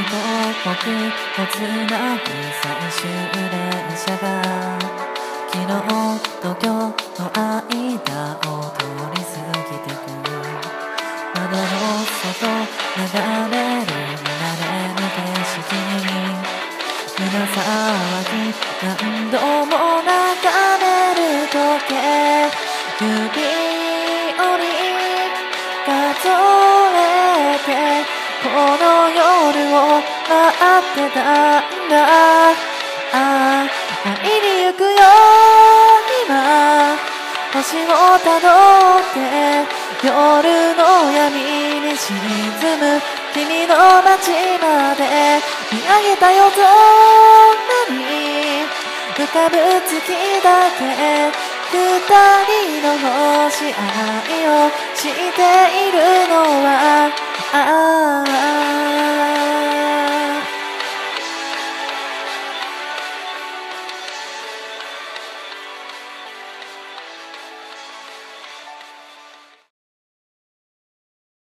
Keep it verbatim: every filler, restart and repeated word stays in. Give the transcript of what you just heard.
僕をつなぐ最終電車が昨日と今日の間を通り過ぎてく窓の外流れる見慣れぬ景色に胸騒ぎ何度も流れる時計指折り数えてこの夜を待ってたんだ。ああ、会いに行くよ今星をたどって夜の闇に沈む君の街まで見上げた夜空に浮かぶ月だけ二人の星愛を知っているのは